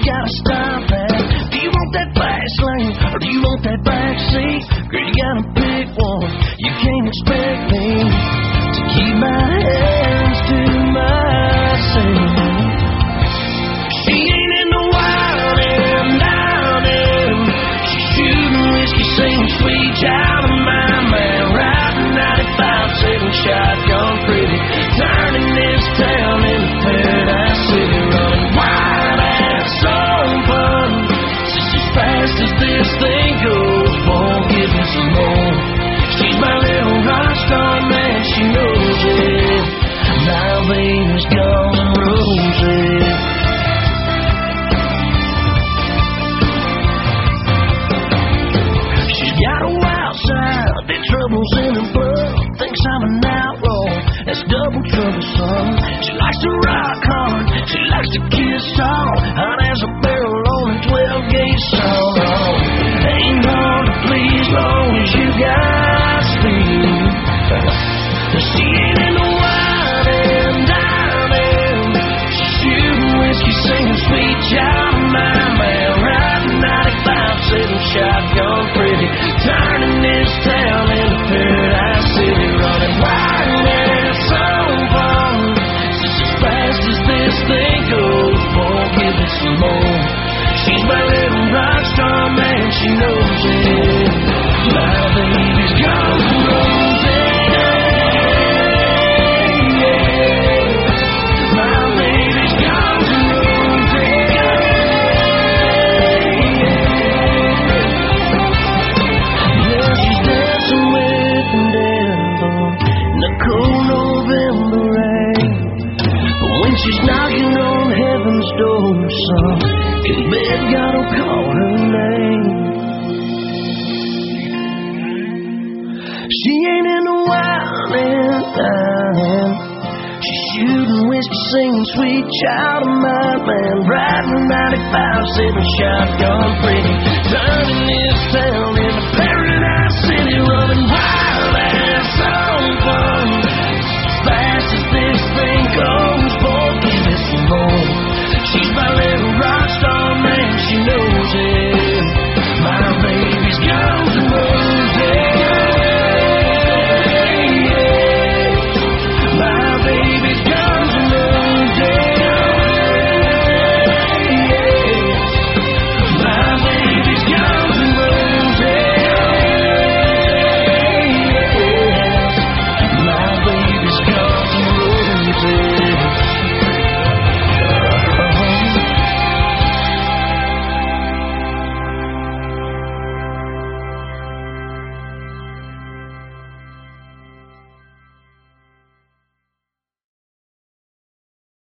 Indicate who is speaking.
Speaker 1: gotta stop that. Do you want that fast lane or do you want that back seat? Girl, you gotta pick one. You can't expect me to keep my hands to myself. She ain't in the wild and dining. She's shooting whiskey, singing sweet child of mine, man. Riding 95, sitting shotgun pretty, turning this town into Paradise City, running wild ass on fun. Just as fast as this thing goes, won't give me some more. She's my little rock star, man, she knows it. My baby's gone and roses. Got a wild side, the trouble's in her blood. Thinks I'm an outlaw, that's double trouble, son. She likes to rock hard, she likes to kiss tall, hot as a barrel on a 12-gauge saw. Ain't hard to please long as you got speed. She ain't in the wild and dining. She's shooting whiskey, singing sweet child of mine, man. Riding 95, sitting shotgun pretty, turning this town into Paradise City, running wild ass on fun. Just as fast as this thing goes, won't give it some more. She's my little rock star, man, she knows it. My baby's gone and roses. My baby's gone and roses. Yeah, she's dancing with the devil in the cold November rain. But when she's knocking on heaven's door, son, in bed God will call her name. She ain't in the wild and dying. She's shooting whiskey, singing sweet child of mine, man. Riding 95, sitting shotgun pretty, turning this town into Paradise City, running wild ass.